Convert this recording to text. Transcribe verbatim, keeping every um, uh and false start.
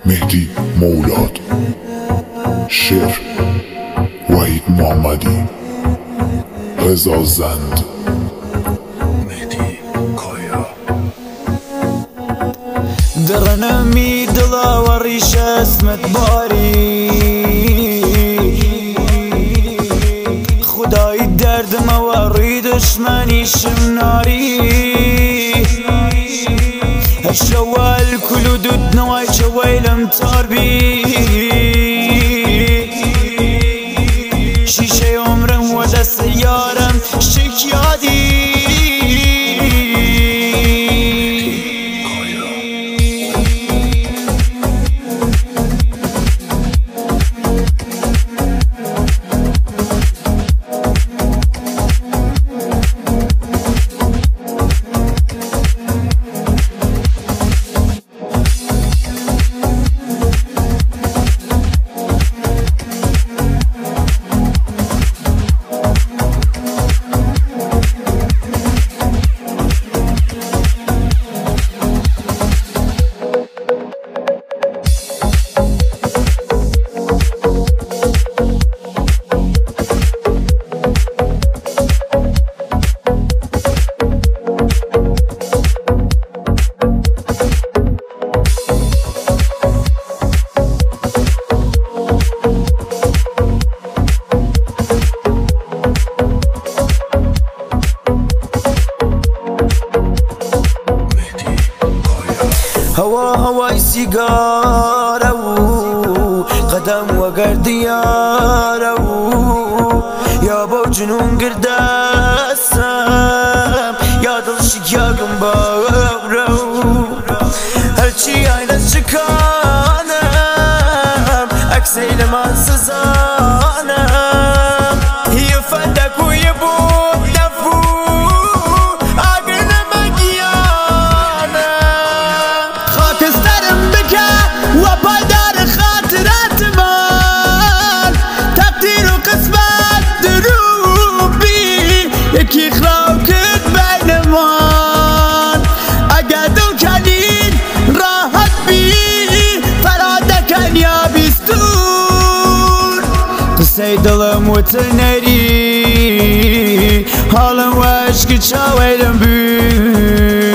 مهدی مولاد، شعر وحید محمدی، رضا زند، مهدی کایا. درنمی دلا و ریش اسمت باری، خدای دردم و روی دشمنیشم ناری. هالشوال كله دود نواي شويلم تاربي شيشة عمرم ولا سيارم شكيادي. هوا هواي سيجارة قدم وقر ديارة يا بو جنون قرداسم يا دلشك يا قنبارة هرشي عين شكانم أكسي لما سزانم هي فندك ويبو نفو وبدار خاطرات مال تقدير وقسمات دروبي يكي خلاوكت بين مان أقادو كانين راحت بي فرادا كان يا بيستور قصي دلم وتنري حالم واشك تشاويلم بي